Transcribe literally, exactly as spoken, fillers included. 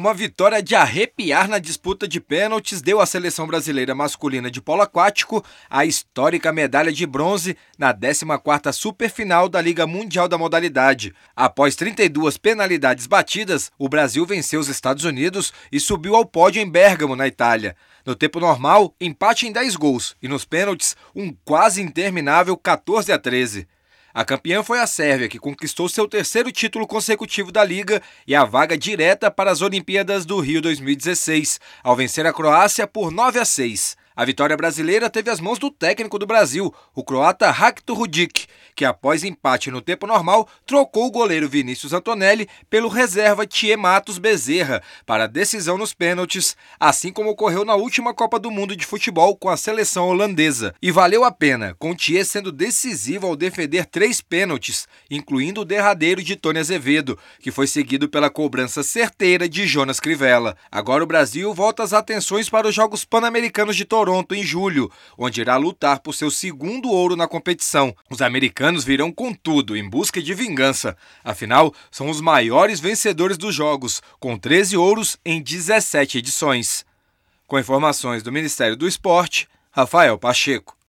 Uma vitória de arrepiar na disputa de pênaltis deu à seleção brasileira masculina de polo aquático a histórica medalha de bronze na décima quarta superfinal da Liga Mundial da modalidade. Após trinta e duas penalidades batidas, o Brasil venceu os Estados Unidos e subiu ao pódio em Bérgamo, na Itália. No tempo normal, empate em dez gols e nos pênaltis, um quase interminável quatorze a treze. A campeã foi a Sérvia, que conquistou seu terceiro título consecutivo da Liga e a vaga direta para as Olimpíadas do Rio dois mil e dezesseis, ao vencer a Croácia por nove a seis. A vitória brasileira teve as mãos do técnico do Brasil, o croata Hajto Rudić, que após empate no tempo normal, trocou o goleiro Vinícius Antonelli pelo reserva Thier Matos Bezerra para a decisão nos pênaltis, assim como ocorreu na última Copa do Mundo de Futebol com a seleção holandesa. E valeu a pena, com Thier sendo decisivo ao defender três pênaltis, incluindo o derradeiro de Tony Azevedo, que foi seguido pela cobrança certeira de Jonas Crivella. Agora o Brasil volta as atenções para os Jogos Pan-Americanos de Toronto, Toronto em julho, onde irá lutar por seu segundo ouro na competição. Os americanos virão com tudo em busca de vingança. Afinal, são os maiores vencedores dos Jogos, com treze ouros em dezessete edições. Com informações do Ministério do Esporte, Rafael Pacheco.